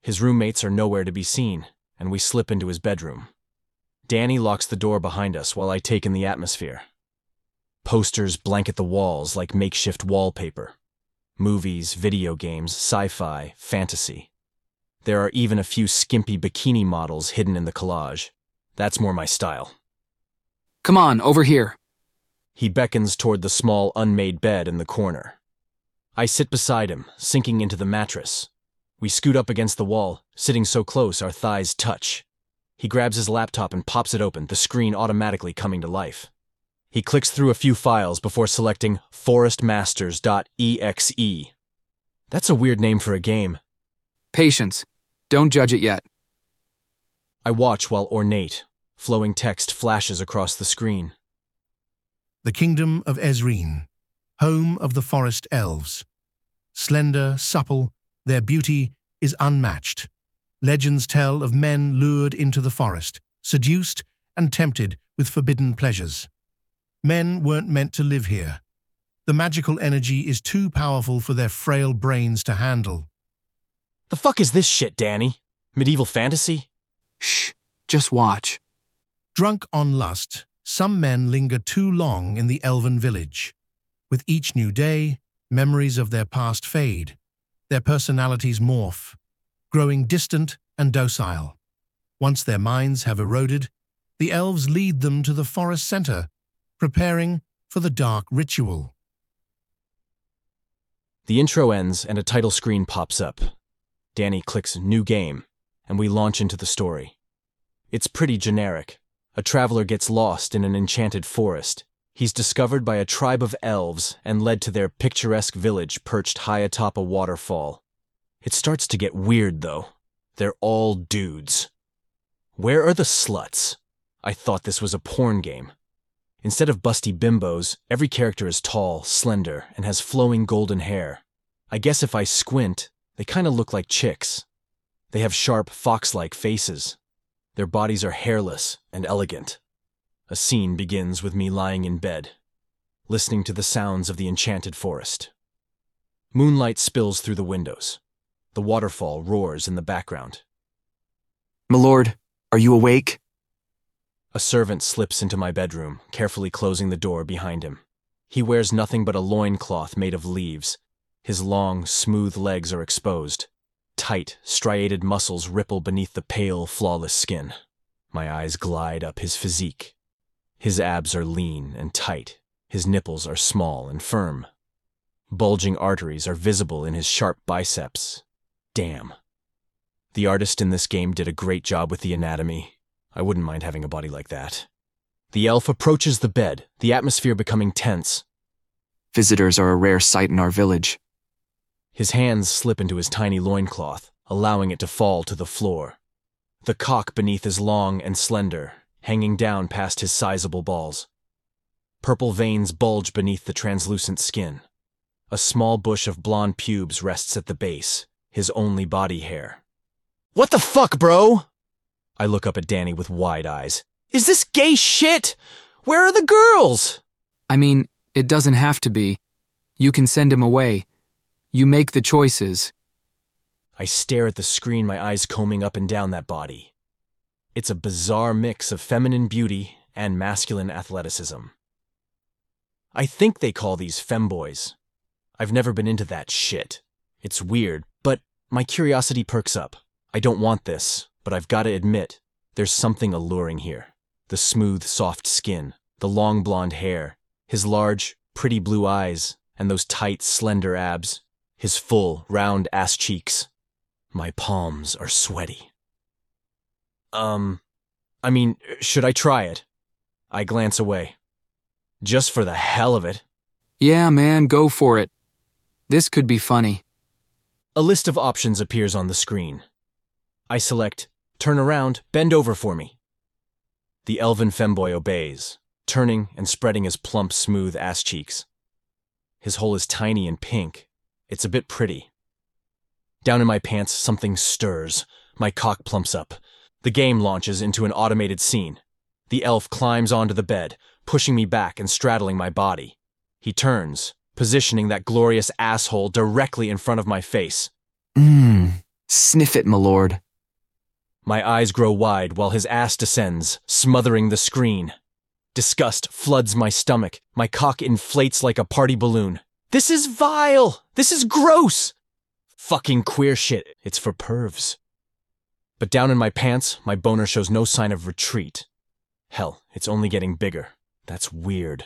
His roommates are nowhere to be seen, and we slip into his bedroom. Danny locks the door behind us while I take in the atmosphere. Posters blanket the walls like makeshift wallpaper. Movies, video games, sci-fi, fantasy. There are even a few skimpy bikini models hidden in the collage. That's more my style. Come on, over here. He beckons toward the small, unmade bed in the corner. I sit beside him, sinking into the mattress. We scoot up against the wall, sitting so close our thighs touch. He grabs his laptop and pops it open, the screen automatically coming to life. He clicks through a few files before selecting forestmasters.exe. That's a weird name for a game. Patience. Don't judge it yet. I watch while ornate, flowing text flashes across the screen. The kingdom of Ezreen, home of the forest elves. Slender, supple, their beauty is unmatched. Legends tell of men lured into the forest, seduced and tempted with forbidden pleasures. Men weren't meant to live here. The magical energy is too powerful for their frail brains to handle. The fuck is this shit, Danny? Medieval fantasy? Shh, just watch. Drunk on lust, some men linger too long in the elven village. With each new day, memories of their past fade. Their personalities morph, growing distant and docile. Once their minds have eroded, the elves lead them to the forest center, preparing for the dark ritual. The intro ends and a title screen pops up. Danny clicks New Game, and we launch into the story. It's pretty generic. A traveler gets lost in an enchanted forest. He's discovered by a tribe of elves and led to their picturesque village perched high atop a waterfall. It starts to get weird, though. They're all dudes. Where are the sluts? I thought this was a porn game. Instead of busty bimbos, every character is tall, slender, and has flowing golden hair. I guess if I squint, they kinda look like chicks. They have sharp, fox-like faces. Their bodies are hairless and elegant. A scene begins with me lying in bed, listening to the sounds of the enchanted forest. Moonlight spills through the windows. The waterfall roars in the background. Milord, are you awake? A servant slips into my bedroom, carefully closing the door behind him. He wears nothing but a loincloth made of leaves. His long, smooth legs are exposed. Tight, striated muscles ripple beneath the pale, flawless skin. My eyes glide up his physique. His abs are lean and tight. His nipples are small and firm. Bulging arteries are visible in his sharp biceps. Damn. The artist in this game did a great job with the anatomy. I wouldn't mind having a body like that. The elf approaches the bed, the atmosphere becoming tense. Visitors are a rare sight in our village. His hands slip into his tiny loincloth, allowing it to fall to the floor. The cock beneath is long and slender, hanging down past his sizable balls. Purple veins bulge beneath the translucent skin. A small bush of blonde pubes rests at the base, his only body hair. What the fuck, bro? I look up at Danny with wide eyes. Is this gay shit? Where are the girls? I mean, it doesn't have to be. You can send him away. You make the choices. I stare at the screen, my eyes combing up and down that body. It's a bizarre mix of feminine beauty and masculine athleticism. I think they call these femboys. I've never been into that shit. It's weird, but my curiosity perks up. I don't want this, but I've got to admit, there's something alluring here. The smooth, soft skin, the long blonde hair, his large, pretty blue eyes, and those tight, slender abs, his full, round ass cheeks. My palms are sweaty. Should I try it? I glance away. Just for the hell of it. Yeah, man, go for it. This could be funny. A list of options appears on the screen. I select, turn around, bend over for me. The elven femboy obeys, turning and spreading his plump, smooth ass cheeks. His hole is tiny and pink. It's a bit pretty. Down in my pants, something stirs. My cock plumps up. The game launches into an automated scene. The elf climbs onto the bed, pushing me back and straddling my body. He turns, positioning that glorious asshole directly in front of my face. Sniff it, my lord. My eyes grow wide while his ass descends, smothering the screen. Disgust floods my stomach. My cock inflates like a party balloon. This is vile! This is gross! Fucking queer shit. It's for pervs. But down in my pants, my boner shows no sign of retreat. Hell, it's only getting bigger. That's weird.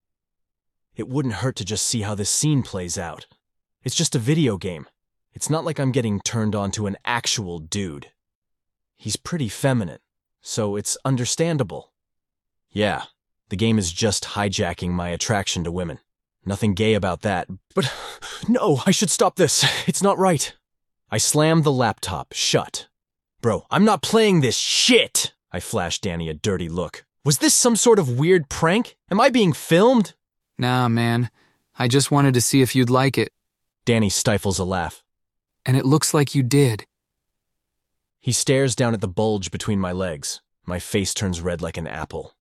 It wouldn't hurt to just see how this scene plays out. It's just a video game. It's not like I'm getting turned on to an actual dude. He's pretty feminine, so it's understandable. Yeah, the game is just hijacking my attraction to women. Nothing gay about that, but no, I should stop this. It's not right. I slammed the laptop shut. Bro, I'm not playing this shit! I flashed Danny a dirty look. Was this some sort of weird prank? Am I being filmed? Nah, man. I just wanted to see if you'd like it. Danny stifles a laugh. And it looks like you did. He stares down at the bulge between my legs. My face turns red like an apple.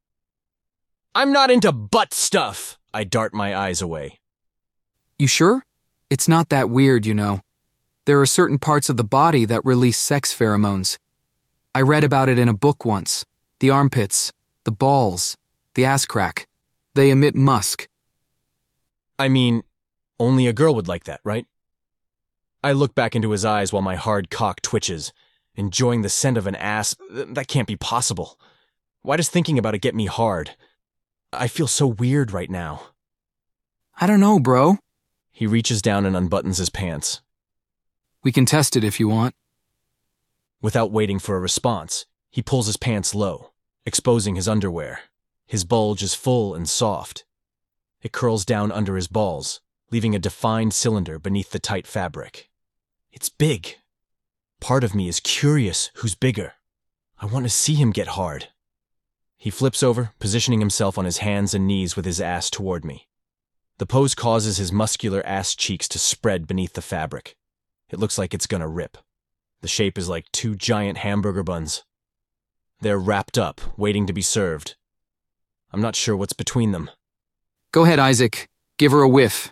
I'm not into butt stuff! I dart my eyes away. You sure? It's not that weird, you know. There are certain parts of the body that release sex pheromones. I read about it in a book once. The armpits, the balls, the ass crack. They emit musk. I mean, only a girl would like that, right? I look back into his eyes while my hard cock twitches, enjoying the scent of an ass. That can't be possible. Why does thinking about it get me hard? I feel so weird right now. I don't know, bro. He reaches down and unbuttons his pants. We can test it if you want. Without waiting for a response, he pulls his pants low, exposing his underwear. His bulge is full and soft. It curls down under his balls, leaving a defined cylinder beneath the tight fabric. It's big. Part of me is curious who's bigger. I want to see him get hard. He flips over, positioning himself on his hands and knees with his ass toward me. The pose causes his muscular ass cheeks to spread beneath the fabric. It looks like it's gonna rip. The shape is like two giant hamburger buns. They're wrapped up, waiting to be served. I'm not sure what's between them. Go ahead, Isaac. Give her a whiff.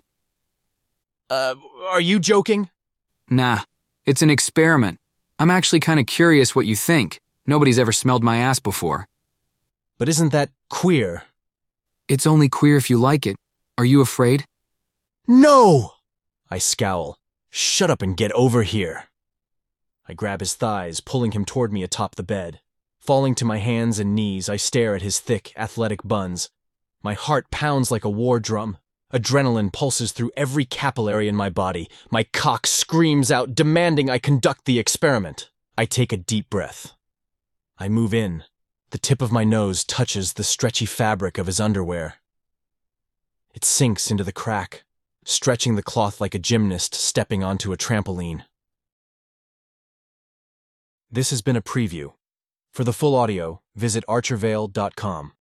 Are you joking? Nah, it's an experiment. I'm actually kind of curious what you think. Nobody's ever smelled my ass before. But isn't that queer? It's only queer if you like it. Are you afraid? No! I scowl. Shut up and get over here. I grab his thighs, pulling him toward me atop the bed. Falling to my hands and knees, I stare at his thick, athletic buns. My heart pounds like a war drum. Adrenaline pulses through every capillary in my body. My cock screams out, demanding I conduct the experiment. I take a deep breath. I move in. The tip of my nose touches the stretchy fabric of his underwear. It sinks into the crack, stretching the cloth like a gymnast stepping onto a trampoline. This has been a preview. For the full audio, visit archervale.com.